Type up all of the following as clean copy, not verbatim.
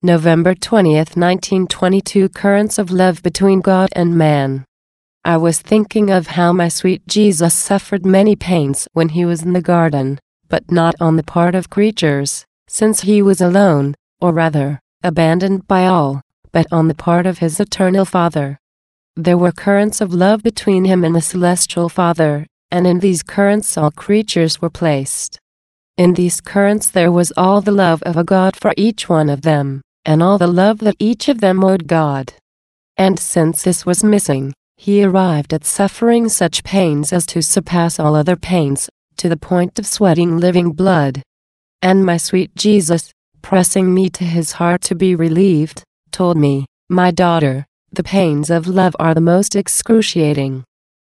November 20, 1922. Currents of love between God and man. I was thinking of how my sweet Jesus suffered many pains when he was in the garden, but not on the part of creatures, since he was alone, or rather, abandoned by all, but on the part of his eternal Father. There were currents of love between him and the celestial Father, and in these currents all creatures were placed. In these currents there was all the love of a God for each one of them, and all the love that each of them owed God. And since this was missing, he arrived at suffering such pains as to surpass all other pains, to the point of sweating living blood. And my sweet Jesus, pressing me to his heart to be relieved, told me, "My daughter, the pains of love are the most excruciating.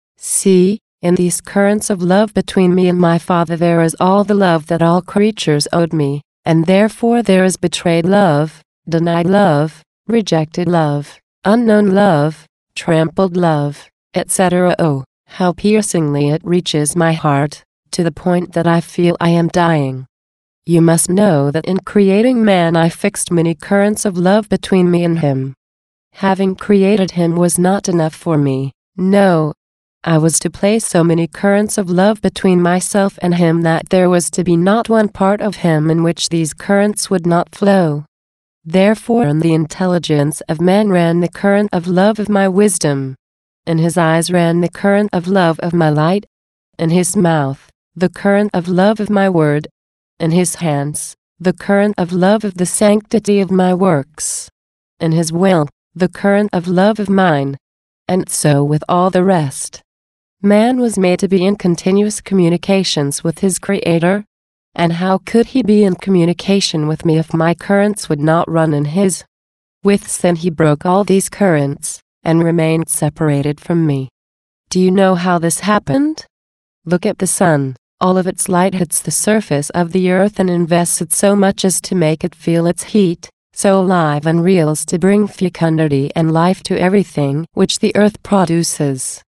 See, in these currents of love between me and my Father there is all the love that all creatures owed me, and therefore there is betrayed love, denied love, rejected love, unknown love, trampled love, etc. Oh, how piercingly it reaches my heart, to the point that I feel I am dying. You must know that in creating man I fixed many currents of love between me and him. Having created him was not enough for me, no. I was to place so many currents of love between myself and him that there was to be not one part of him in which these currents would not flow. Therefore in the intelligence of man ran the current of love of my wisdom. In his eyes ran the current of love of my light. In his mouth, the current of love of my word. In his hands, the current of love of the sanctity of my works. In his will, the current of love of mine. And so with all the rest. Man was made to be in continuous communications with his Creator. And how could he be in communication with me if my currents would not run in his? With sin he broke all these currents, and remained separated from me. Do you know how this happened? Look at the sun. All of its light hits the surface of the earth and invests it so much as to make it feel its heat, so alive and real as to bring fecundity and life to everything which the earth produces.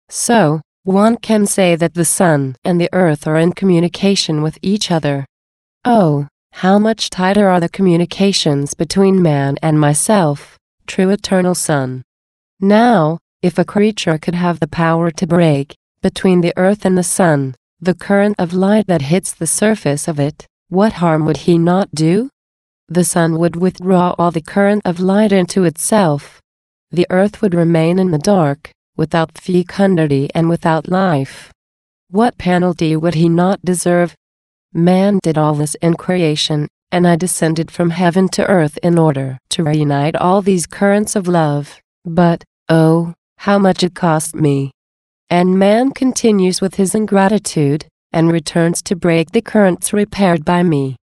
So, one can say that the sun and the earth are in communication with each other. Oh, how much tighter are the communications between man and myself, true eternal Son. Now, if a creature could have the power to break, between the earth and the sun, the current of light that hits the surface of it, what harm would he not do? The sun would withdraw all the current of light into itself. The earth would remain in the dark, without fecundity and without life. What penalty would he not deserve? Man did all this in creation, and I descended from heaven to earth in order to reunite all these currents of love, but, oh, how much it cost me. And man continues with his ingratitude, and returns to break the currents repaired by me.